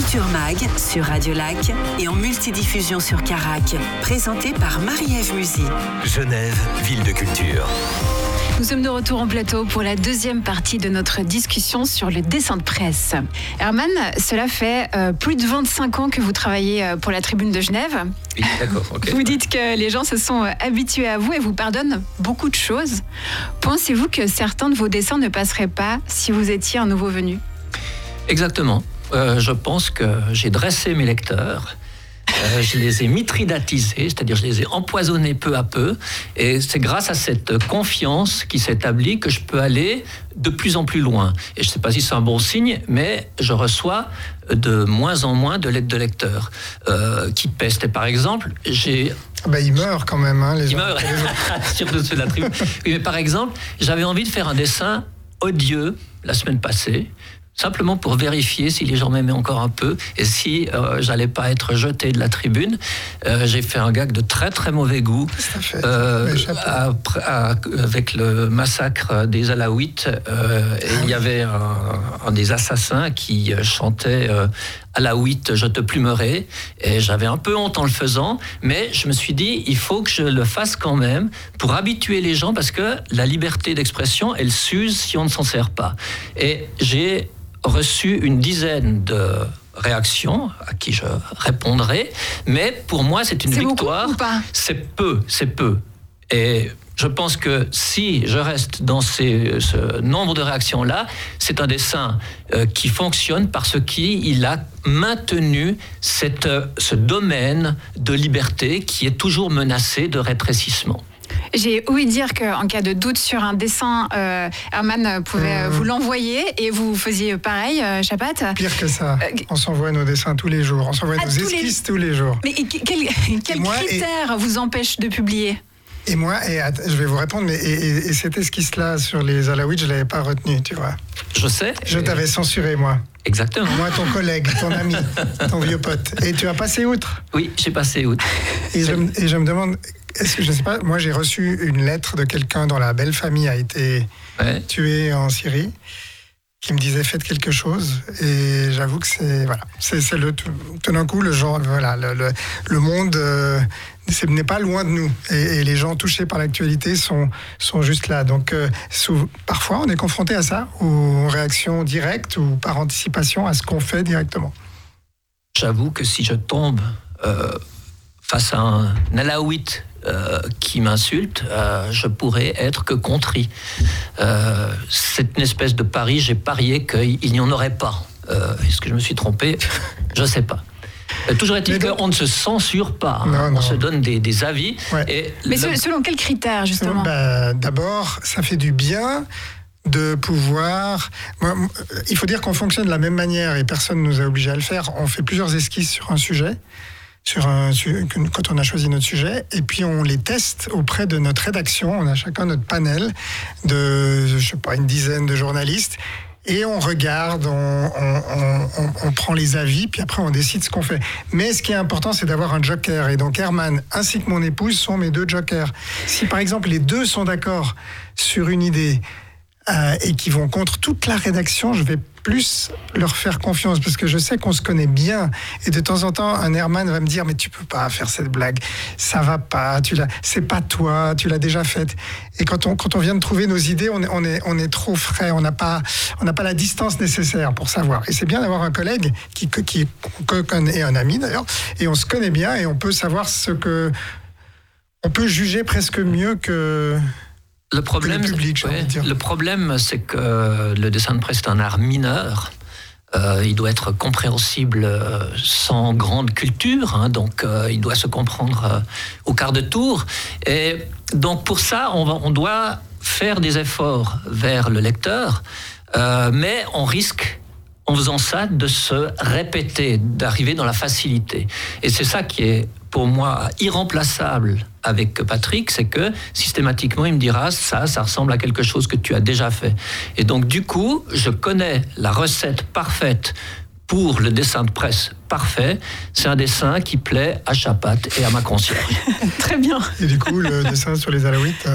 Culture Mag sur Radio Lac et en multidiffusion sur Carac. Présenté par Marie-Ève Musy. Genève, ville de culture. Nous sommes de retour en plateau pour la deuxième partie de notre discussion sur le dessin de presse. Herman, cela fait plus de 25 ans que vous travaillez pour la Tribune de Genève. Oui, d'accord, ok. Vous dites que les gens se sont habitués à vous et vous pardonnent beaucoup de choses. Pensez-vous que certains de vos dessins ne passeraient pas si vous étiez un nouveau venu ? Exactement. Je pense que j'ai dressé mes lecteurs. Je les ai mitridatisés, c'est-à-dire je les ai empoisonnés peu à peu. Et c'est grâce à cette confiance qui s'établit que je peux aller de plus en plus loin. Et je ne sais pas si c'est un bon signe, mais je reçois de moins en moins de lettres de lecteurs qui pestent. Et par exemple, j'ai... ils meurent quand même, les gens. Ils meurent, surtout ceux de la Tribune. Oui, mais par exemple, j'avais envie de faire un dessin odieux la semaine passée, simplement pour vérifier si les gens m'aimaient encore un peu et si j'allais pas être jeté de la Tribune. J'ai fait un gag de très très mauvais goût avec le massacre des Alaouites. Il y avait un des assassins qui chantait Alaouite, je te plumerai, et j'avais un peu honte en le faisant, mais je me suis dit, il faut que je le fasse quand même pour habituer les gens, parce que la liberté d'expression, elle s'use si on ne s'en sert pas. Et j'ai reçu une dizaine de réactions à qui je répondrai, mais pour moi c'est une victoire. Beaucoup ou pas ? C'est peu. Et je pense que si je reste dans ce nombre de réactions-là, c'est un dessin qui fonctionne parce qu'il a maintenu ce domaine de liberté qui est toujours menacé de rétrécissement. J'ai ouï dire qu'en cas de doute sur un dessin, Herman pouvait vous l'envoyer et vous faisiez pareil, Chapat. Pire que ça, on s'envoie nos dessins tous les jours, on s'envoie nos esquisses tous les jours. Mais quels critères vous empêchent de publier ? Et moi, je vais vous répondre, mais et cette esquisse-là sur les Alaouites, je ne l'avais pas retenue, tu vois. Je sais. Je t'avais censuré, moi. Exactement. Moi, ton collègue, ton ami, ton vieux pote. Et tu as passé outre. Oui, j'ai passé outre. Et je me demande, est-ce que, je ne sais pas, moi j'ai reçu une lettre de quelqu'un dont la belle famille a été tuée en Syrie, qui me disait faites quelque chose, et j'avoue que c'est tout d'un coup le genre, le monde n'est pas loin de nous, et les gens touchés par l'actualité sont juste là. Donc parfois on est confronté à ça, aux réactions directes ou par anticipation à ce qu'on fait directement. J'avoue que si je tombe face à un Alaouite qui m'insulte, je pourrais être que contrit. C'est une espèce de pari, j'ai parié qu'il n'y en aurait pas. Est-ce que je me suis trompé ? Je ne sais pas. Toujours est-il qu'on ne se censure pas, on se donne des avis. Ouais. Mais selon quels critères, justement ? D'abord, ça fait du bien de pouvoir... il faut dire qu'on fonctionne de la même manière et personne ne nous a obligés à le faire. On fait plusieurs esquisses sur un sujet, quand on a choisi notre sujet, et puis on les teste auprès de notre rédaction. On a chacun notre panel de, une dizaine de journalistes, et on regarde, on prend les avis, puis après on décide ce qu'on fait. Mais ce qui est important, c'est d'avoir un joker, et donc Herman ainsi que mon épouse sont mes deux jokers. Si par exemple les deux sont d'accord sur une idée et qui vont contre toute la rédaction, je vais plus leur faire confiance, parce que je sais qu'on se connaît bien, et de temps en temps un Herman va me dire mais tu peux pas faire cette blague, ça va pas, c'est pas toi, tu l'as déjà faite. Et quand on vient de trouver nos idées, on est trop frais, on n'a pas la distance nécessaire pour savoir. Et c'est bien d'avoir un collègue qui est un ami d'ailleurs, et on se connaît bien, et on peut savoir on peut juger presque mieux que le problème, le problème, c'est que le dessin de presse est un art mineur. Il doit être compréhensible sans grande culture, donc il doit se comprendre au quart de tour. Et donc pour ça, on doit faire des efforts vers le lecteur, mais on risque, en faisant ça, de se répéter, d'arriver dans la facilité. Et c'est ça qui est, pour moi, irremplaçable avec Patrick, c'est que systématiquement, il me dira ça ressemble à quelque chose que tu as déjà fait. Et donc, du coup, je connais la recette parfaite pour le dessin de presse parfait, c'est un dessin qui plaît à Chapat et à ma concierge. Très bien. Et du coup, le dessin sur les Alaouites...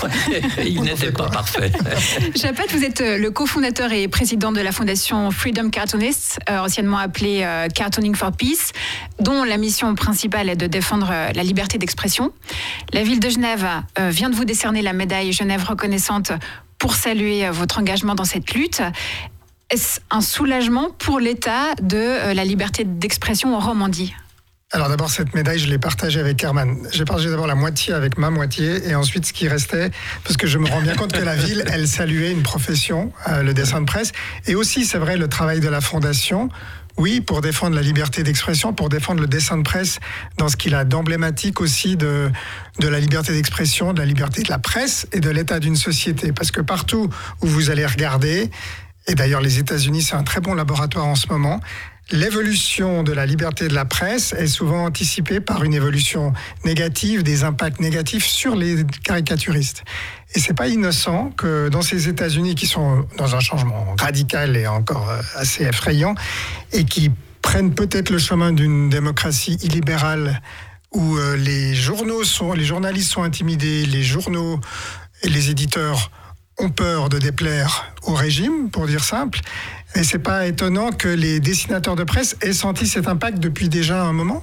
il n'était pas parfait. Chapat, vous êtes le cofondateur et président de la fondation Freedom Cartoonists, anciennement appelée Cartooning for Peace, dont la mission principale est de défendre la liberté d'expression. La ville de Genève vient de vous décerner la médaille Genève reconnaissante pour saluer votre engagement dans cette lutte. Est-ce un soulagement pour l'état de la liberté d'expression en Romandie ? Alors d'abord, cette médaille, je l'ai partagée avec Herman. J'ai partagé d'abord la moitié avec ma moitié et ensuite ce qui restait, parce que je me rends bien compte que la ville, elle saluait une profession, le dessin de presse, et aussi, c'est vrai, le travail de la fondation. Oui, pour défendre la liberté d'expression, pour défendre le dessin de presse dans ce qu'il a d'emblématique aussi de la liberté d'expression, de la liberté de la presse et de l'état d'une société. Parce que partout où vous allez regarder, et d'ailleurs les États-Unis, c'est un très bon laboratoire en ce moment, l'évolution de la liberté de la presse est souvent anticipée par une évolution négative, des impacts négatifs sur les caricaturistes. Et c'est pas innocent que dans ces États-Unis qui sont dans un changement radical et encore assez effrayant, et qui prennent peut-être le chemin d'une démocratie illibérale où les journalistes sont intimidés, les journaux et les éditeurs ont peur de déplaire au régime, pour dire simple. Et c'est pas étonnant que les dessinateurs de presse aient senti cet impact depuis déjà un moment.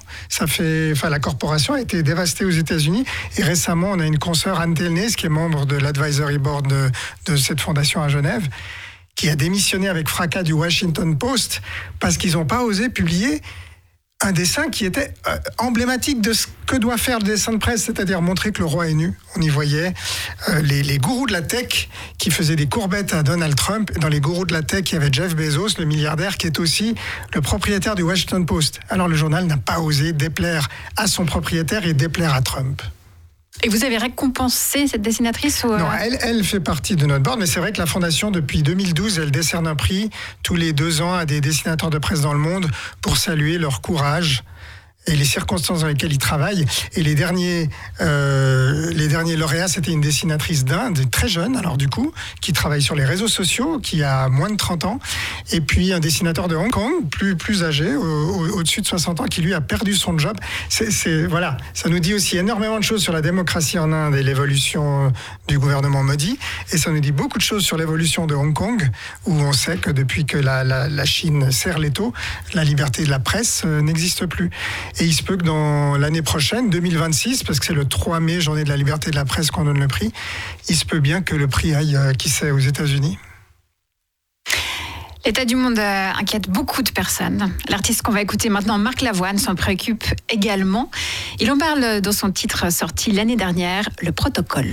La corporation a été dévastée aux États-Unis. Et récemment, on a une consoeur, Anne Telnez, qui est membre de l'advisory board de cette fondation à Genève, qui a démissionné avec fracas du Washington Post parce qu'ils n'ont pas osé publier un dessin qui était emblématique de ce que doit faire le dessin de presse, c'est-à-dire montrer que le roi est nu. On y voyait les gourous de la tech qui faisaient des courbettes à Donald Trump. Et dans les gourous de la tech, il y avait Jeff Bezos, le milliardaire, qui est aussi le propriétaire du Washington Post. Alors le journal n'a pas osé déplaire à son propriétaire et déplaire à Trump. Et vous avez récompensé cette dessinatrice ou... Non, elle fait partie de notre board, mais c'est vrai que la Fondation, depuis 2012, elle décerne un prix tous les 2 ans à des dessinateurs de presse dans le monde pour saluer leur courage et les circonstances dans lesquelles ils travaillent. Et les derniers lauréats, c'était une dessinatrice d'Inde, très jeune, alors du coup, qui travaille sur les réseaux sociaux, qui a moins de 30 ans, et puis un dessinateur de Hong Kong, plus âgé, au-dessus de 60 ans, qui lui a perdu son job. Voilà, ça nous dit aussi énormément de choses sur la démocratie en Inde et l'évolution du gouvernement Modi, et ça nous dit beaucoup de choses sur l'évolution de Hong Kong, où on sait que depuis que la Chine serre l'étau, la liberté de la presse n'existe plus. Et il se peut que dans l'année prochaine, 2026, parce que c'est le 3 mai, journée de la liberté de la presse, qu'on donne le prix, il se peut bien que le prix aille, qui sait, aux États-Unis. L'état du monde inquiète beaucoup de personnes. L'artiste qu'on va écouter maintenant, Marc Lavoine, s'en préoccupe également. Il en parle dans son titre sorti l'année dernière, Le Protocole.